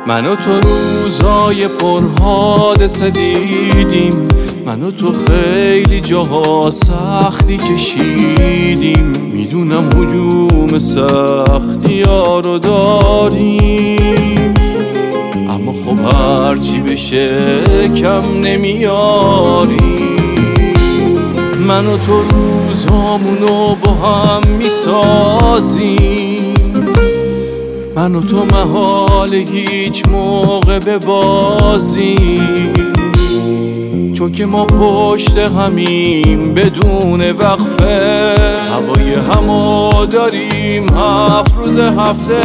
من و تو روزای پرحادثه دیدیم، من و تو خیلی جاها سختی کشیدیم. میدونم هجوم سختی ها رو داریم، اما خب هرچی بشه کم نمیاریم. من و تو روزامونو با هم میسازیم، من و تو محال هیچ موقع ببازیم، چون که ما پشت همیم بدون وقفه. هوای همو داریم 7 روز هفته.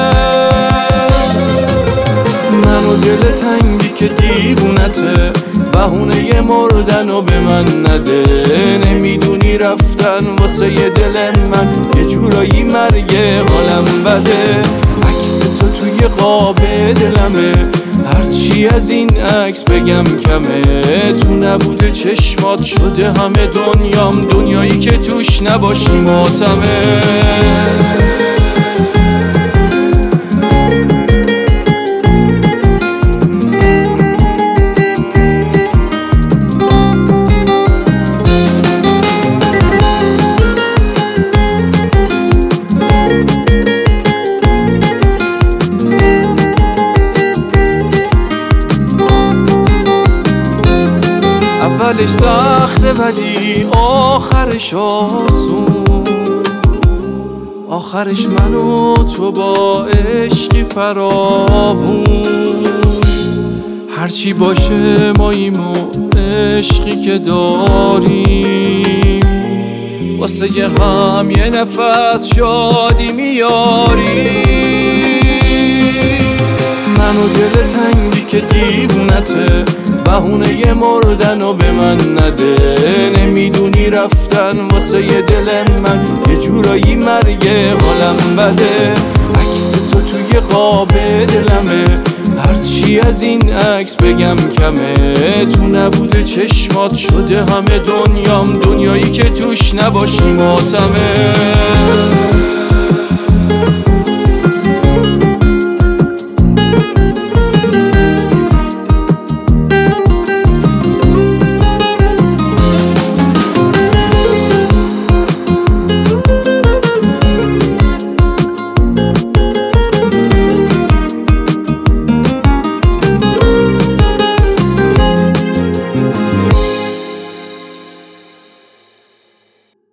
من و دل تنگی که دیوونته، بهونه مردن و به من نده. نمیدونی رفتن واسه دل من یه جورایی مرگ، حالم بده. عکس تو توی قاب دلمه، هرچی از این عکس بگم کمه. تو نبوده چشمات شده همه دنیام، دنیایی که توش نباشی ماتمه. اولش سخته ولی آخرش آسون، آخرش من و تو با عشقی فراوون. هرچی باشه ماییم و عشقی که داریم، واسه هم یه نفس شادی میاریم. من و دل تنگی که دیوونته، بهونه مردن و به من نده. نمیدونی رفتن واسه دل من یه جورایی مرگ، حالم بده. عکس تو توی قاب دلمه، هرچی از این عکس بگم کمه. تو نبوده چشمات شده همه دنیام، دنیایی که توش نباشی ماتمه.